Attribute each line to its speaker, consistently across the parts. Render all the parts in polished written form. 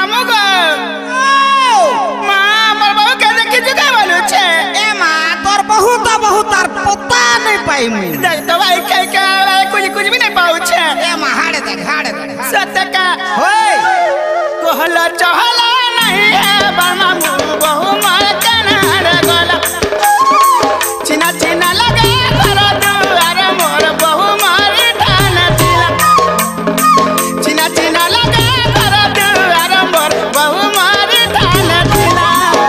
Speaker 1: मामू को मां पर बहु के देखि जुका बोलू छे
Speaker 2: ए मां तोर बहुत तार पता नहीं पाई मैं
Speaker 1: देख तो भाई कह के कुछ भी नहीं पाऊ छे
Speaker 2: ए मां हाड़े दे
Speaker 1: सत्य का
Speaker 2: होय
Speaker 1: कोहला चहला नहीं है मामू बहु मार के नारे गोला चिना चिना लगे घर दुआर मोर बहु मार ठान दिला चिना चिना लगे घर दुआर मोर बहु मार ठान दिला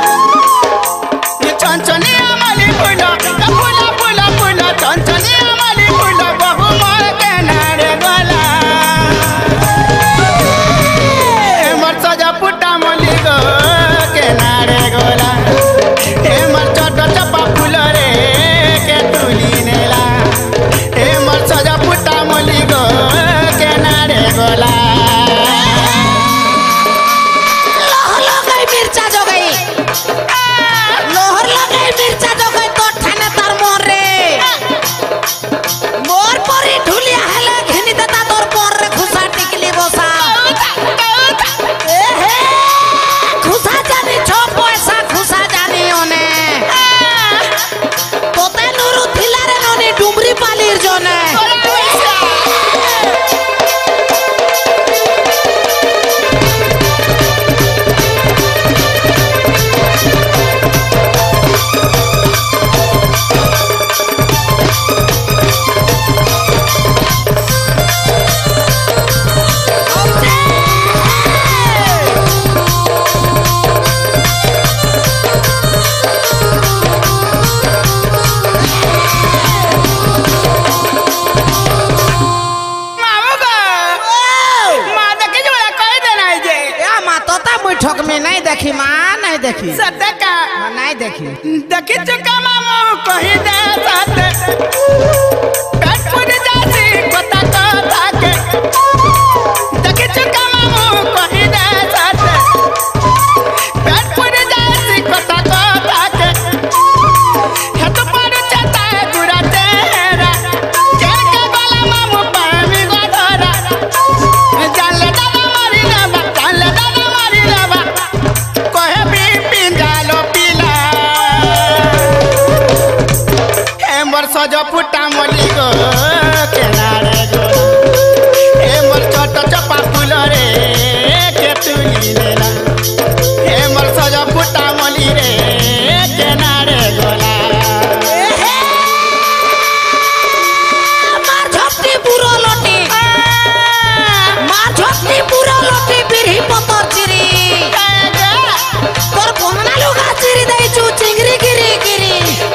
Speaker 1: ये चंचनी अमली फूलो फूला फूला फूला चंचनी अमली फूलो बहु मार के नारे गोला मोर सजा पुटा मली गो के नारे गोला ए मोर छोटो चपा फूल रे के तुली नेला ए मोर सजा पुटा मली गो के नारे गोला
Speaker 2: लोहर लगाई मिर्चा जो गई लोहर लगाई मिर्चा जो गई तो ठाने तार मोर रे मोर परी ढुलिया हेले घिनी देता तोर मोर रे खुसा टिकली बोसा ए हे खुसा जानी छो पैसा खुसा जानी ओने तोते नुरु थिला रे नोनी डुमरी पालीर जोने
Speaker 1: मामू को मां देखे जोड़ा कह देना जे
Speaker 2: या मां तोता बैठक में नहीं देखी मां नहीं देखी
Speaker 1: सत्य का
Speaker 2: नहीं देखी
Speaker 1: देखी चुका मामू कही दे साथे पेट फूट जासी कोता कोता के देखी चुका मामू कही दे साथे पेट फूट जासी कोता कोता के है तो पड़ चता गुड़ा तेरा जेल के गला मामू पामी गोधरा जान ले दादा मारी लाबा कहे भी पिंजालो पीला हे मोर सजो फुटा मली गो के नारे गो हे मोर छोटो चपा फूल रे के तुली लेला हे मोर सजो फुटा मली रे के नारे गोला
Speaker 2: मार झपटी बुरो लोटी मार झपटी बुरो लोटी बिरही पतर चिरी तोर कोहना लुगा चिरी दई छु चिंगरी गिरी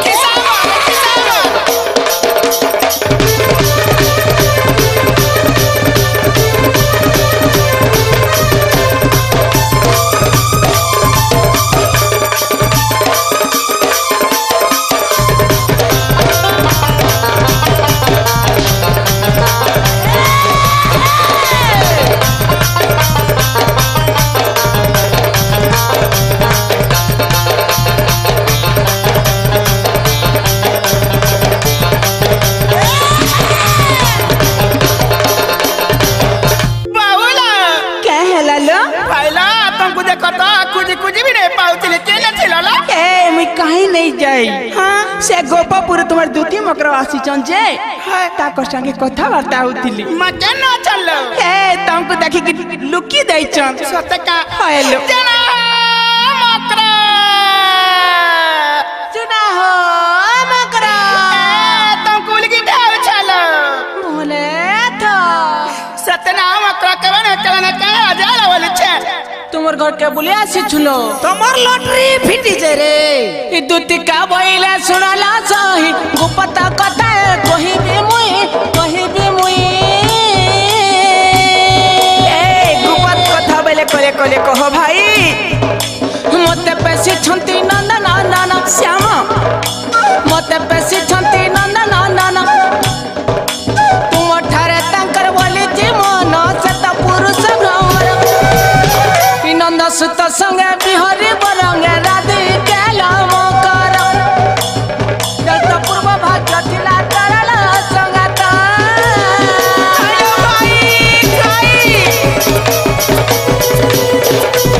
Speaker 1: बाहुला
Speaker 3: क्या है लालो
Speaker 1: भाईला तुमको देखो तो कुछ भी नहीं पाउतिले केने थिलला
Speaker 3: ए मैं कहीं नहीं जाई हां से गोपापुर तुम्हार दूती मकर आसी चंजे ताको संगे कथा वार्ता होतिली
Speaker 1: मैं केना चललो
Speaker 3: ए तुमको देखि कि लुकी दई चन
Speaker 1: सत्य का
Speaker 3: हेलो
Speaker 1: जना मकरा
Speaker 3: सुना हो मकरा
Speaker 1: तुमको लगी डाल चलो
Speaker 3: बोले तो
Speaker 1: सत्यनाम मकरा करने का हजार वाली छे
Speaker 3: तुम्हार घर के बोले आसी छुलो
Speaker 2: तोमर लॉटरी फिटी जे रे
Speaker 3: ई दूती का बोइले सुनाला सही गोपता कथा कहि भी मुई ए गोपत कथा बेले कोले कहो भाई मते पैसे छंती नंदा ना श्याम मते पैसे छंती नंदा ना तुम अठारे तंकर बोली जी मन सत पुरुष भ्रमर नंद सुत संगे बिहरी बरंगे राधे केला मकर जल पूर्व भाग्य थिला करला संगता हेलो भाई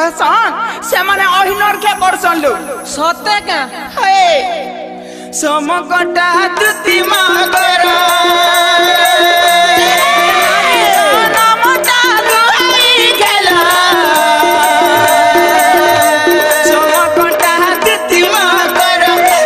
Speaker 3: कहसन से माने अहिनर के करसन लो
Speaker 2: सते का
Speaker 3: हे समकटा तुति मगर नामटा दुहाई गेला समकटा तुति मगर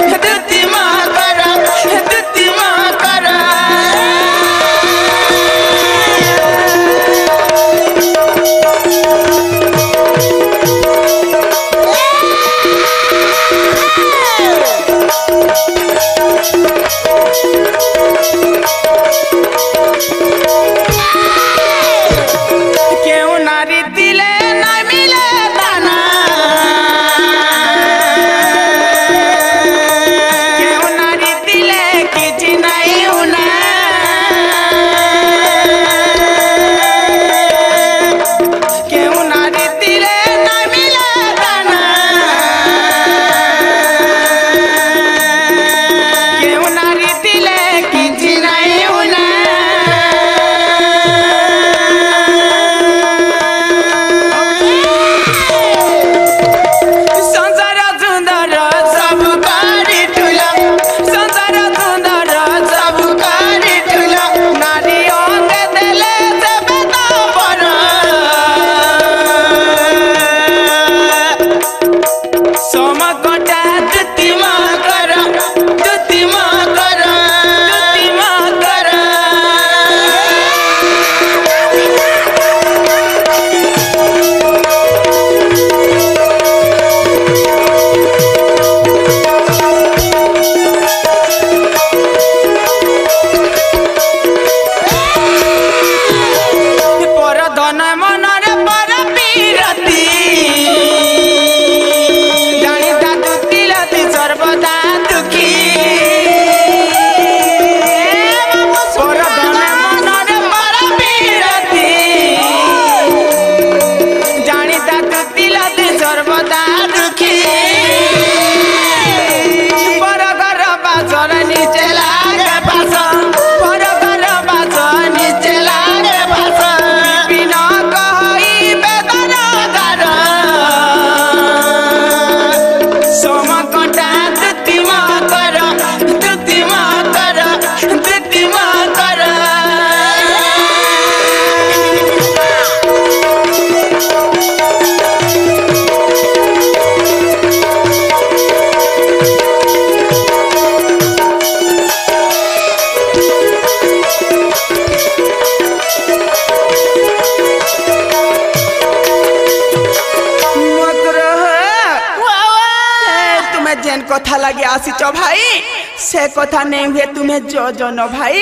Speaker 3: कथा लगे आसीच भाई से कथा नहीं हुए तुम्हें जो जन भाई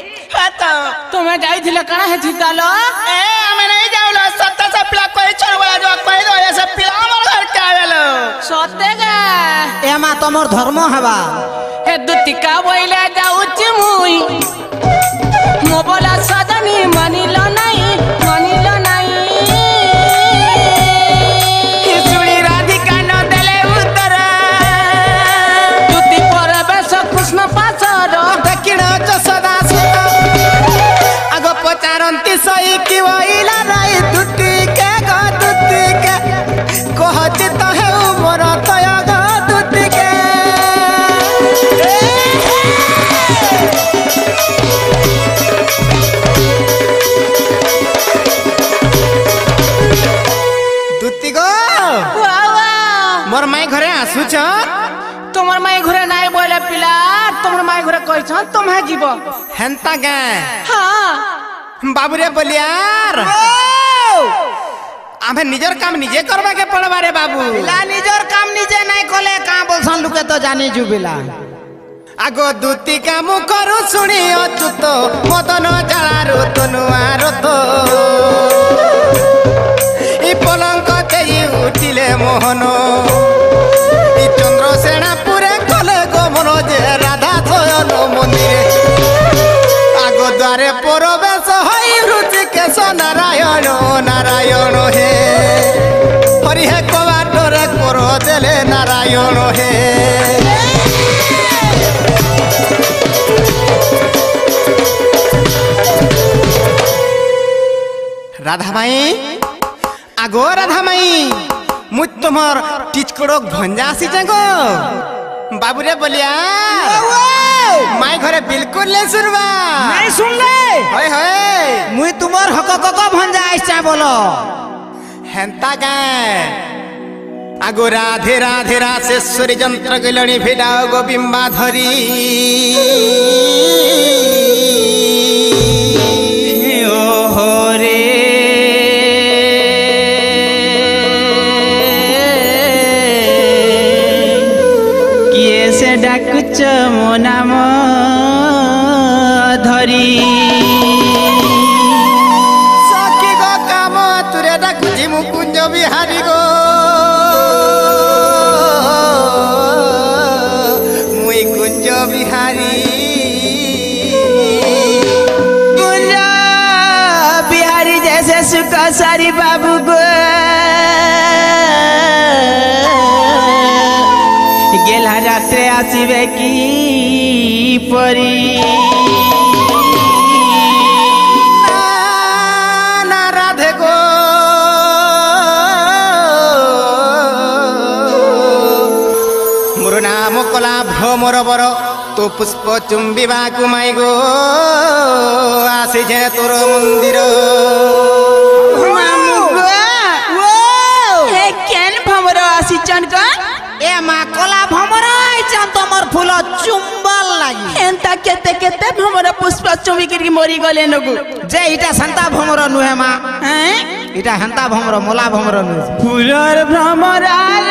Speaker 2: तुम्हें जाइथिले काना है थितालो
Speaker 1: ए हमें नहीं जाउलो सत्ता से पिला कोई छोड़ वाला जो कोई दो ऐसे पिला हमर घर के आवेलो
Speaker 2: सते का
Speaker 4: एमा तमर धर्म हवा
Speaker 2: ए दुतिका बोइले जाउची मुई मोबला सजनी मानिलो नहीं
Speaker 3: सुनी राधिका न देले उत्तर
Speaker 2: दुति परवेश कृष्ण पासर
Speaker 1: दक्षिण च सदा आगो पचारंती सही की वइला नहीं दुती के कहत तो है मोर तय गो दुती के दुती गो मोर माई घरे आसुछ
Speaker 2: तुम्हार माई घरे नाई बोले पिला तुम्हार माई घरे कहछ तुम्हे जीव
Speaker 1: हेंता गे
Speaker 2: हां
Speaker 1: बाबूरे बोलियार आमे निजर काम निजे करबा के पड़बा रे बाबू
Speaker 4: ला निजर काम निजे नहीं कोले का बोलसन लुके तो जानी जुबिला
Speaker 1: आगो दुती काम करू सुनी अच्युत मदन जलारु तनुआर तो ई पलंक देई उठिले मोहन ई चंद्रसेना पुरे कले गमन जे राधा शयन मंदिरे आगो द्वारे प्रवेश हई ऋषिकेश नारायण नारायण हे हरि हे कबाटरे कर देले नारायण हे राधा माई आगो राधा माई मुझ तुम्हार टिचकड़ो भंजा सी जगो बाबूरे बोलिया माई घरे बिल्कुल ले सुनवा
Speaker 4: नहीं सुन ले
Speaker 1: होय होय
Speaker 4: मुई तुम्हार हक भंजा आइसा बोलो
Speaker 1: हेंता गाय आगो राधे राधे राशेश्वरी जंत्र गलणी भेडाओ गो बिंबा धरी
Speaker 3: ओहो रे किए से डाकुच मो नाम धरी
Speaker 1: सखी गो काम तुरे डाकुची मुकुंज बिहारी गो मुई कुंज बिहारी
Speaker 3: कुंज बिहारी जैसे सुखा सारी बाबू गो गेला रात्रे आसीबे की परी
Speaker 1: ना राधे गो मोर नाम कला भ्रमर बर तो पुष्प चुंबिबा कुमाई गो आसी जे तोर मंदिर
Speaker 3: केन भमर आसीचन का
Speaker 2: ए मा कला भमर आइछन तमर फूल चुंबल लागी
Speaker 3: एंता केते केते भमर पुष्प चुमी करी मोरी गले नगु
Speaker 4: जे इटा संता भमर नुहे मा
Speaker 3: हैं
Speaker 4: इटा हंता भमर मोला भमर नुहे
Speaker 3: फूलर भ्रमर